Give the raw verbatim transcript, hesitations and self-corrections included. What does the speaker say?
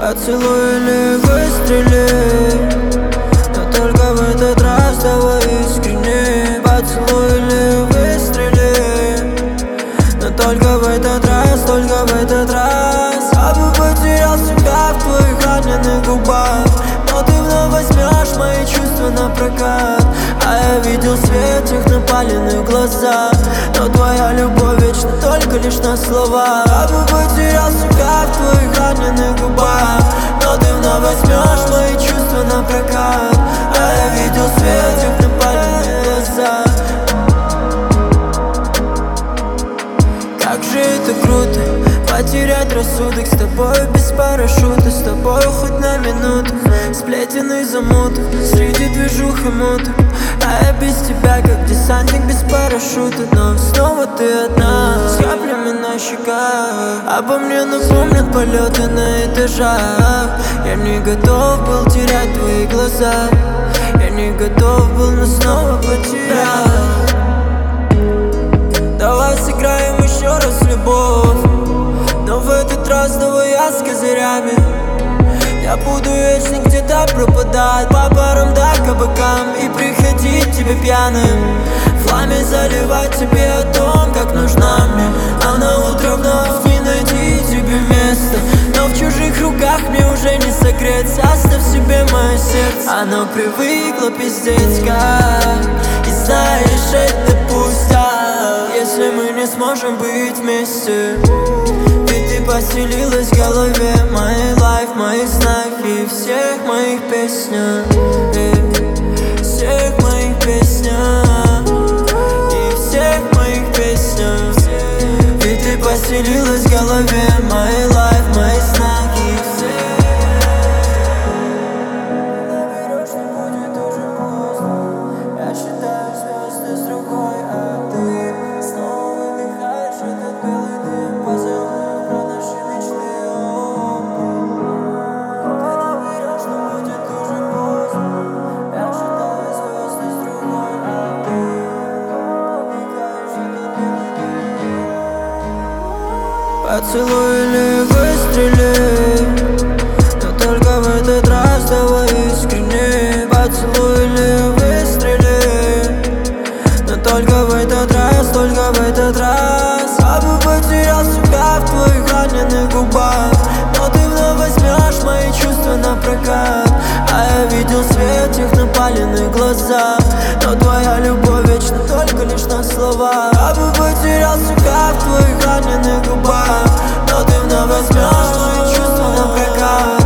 Поцелуй или выстрели, но только в этот раз давай искренне. Поцелуй или выстрели, но только в этот раз, только в этот раз. Я бы потерял себя в твоих раненых губах, но ты вновь возьмешь мои чувства на прокат. А я видел свет в тех напаленных глазах, но твоя любовь вечно только лишь на словах. Я бы потерял себя в твоих раненых губах, но ты вновь возьмешь мои чувства на прокат. А я видел свет в тех напаленных глазах. Как же это круто, потерять рассудок с тобой без парашюта, с тобой хоть на минуту, сплетенный замуток среди движух и муток. А я без тебя как десантник без парашюта, но снова ты одна, с каплями на щеках. Обо мне напомнят полеты на этажах. Я не готов был терять твои глаза, я не готов был, но снова потерять. Давай сыграем еще раз в любовь, но в этот раз давай я с козырями. Я буду вечно где-то пропадать по барам да кабакам и приходить тебе пьяным, в ламе заливать тебе о том, как нужна мне. А на утро вновь не найти тебе место, но в чужих руках мне уже не согреться. Оставь себе мое сердце, оно привыкло пиздеть как. И знаешь, это пустяк, если мы не сможем быть вместе. Ведь ты поселилась в голове, моей лайф, моих снах и всех моих песнях, и всех моих песнях, и всех моих песнях. Ведь ты поселилась в голове, моей лайф, моих снах и всех. Наберешь, не будет уже поздно. Я считаю звезды с другой, а ты снова выдыхаешь этот белый дым. Поцелуй про наши мечты. Ты наберешь, не будет уже поздно. Я считаю звезды с другой, а ты выдыхаешь этот белый дым. Поцелуй или выстрели, но только в этот раз давай искренне. Поцелуй или выстрели, но только в этот раз, только в этот раз. Я бы потерял себя в твоих раненых губах, но ты вновь возьмешь мои чувства на прокат. А я видел свет в тех напаленных глазах, но твоя любовь вечно только лишь на словах. Я бы потерял себя в твоих раненых губах, но ты вновь возьмешь мои чувства на прокат.